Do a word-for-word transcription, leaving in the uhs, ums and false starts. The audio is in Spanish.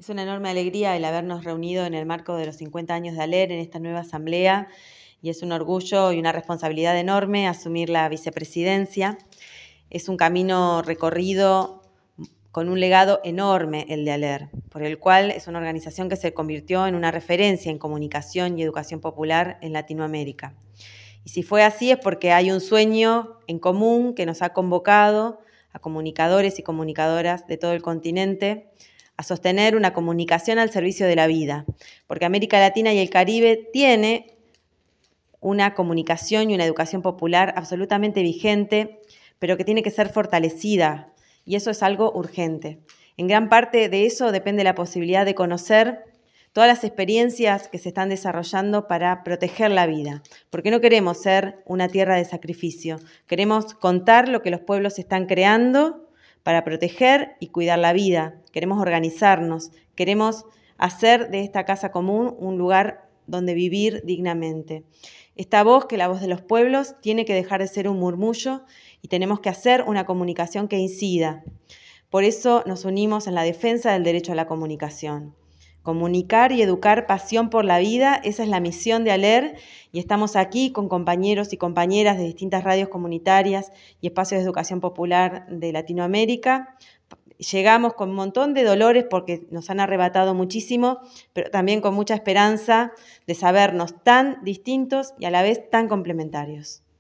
Es una enorme alegría el habernos reunido en el marco de los cincuenta años de ALER en esta nueva asamblea y es un orgullo y una responsabilidad enorme asumir la vicepresidencia. Es un camino recorrido con un legado enorme el de ALER, por el cual es una organización que se convirtió en una referencia en comunicación y educación popular en Latinoamérica. Y si fue así es porque hay un sueño en común que nos ha convocado a comunicadores y comunicadoras de todo el continente a sostener una comunicación al servicio de la vida, porque América Latina y el Caribe tiene una comunicación y una educación popular absolutamente vigente, pero que tiene que ser fortalecida, y eso es algo urgente. En gran parte de eso depende la posibilidad de conocer todas las experiencias que se están desarrollando para proteger la vida, porque no queremos ser una tierra de sacrificio, queremos contar lo que los pueblos están creando para proteger y cuidar la vida, queremos organizarnos, queremos hacer de esta casa común un lugar donde vivir dignamente. Esta voz, que es la voz de los pueblos, tiene que dejar de ser un murmullo y tenemos que hacer una comunicación que incida. Por eso nos unimos en la defensa del derecho a la comunicación. Comunicar y educar pasión por la vida, esa es la misión de ALER y estamos aquí con compañeros y compañeras de distintas radios comunitarias y espacios de educación popular de Latinoamérica. Llegamos con un montón de dolores porque nos han arrebatado muchísimo, pero también con mucha esperanza de sabernos tan distintos y a la vez tan complementarios.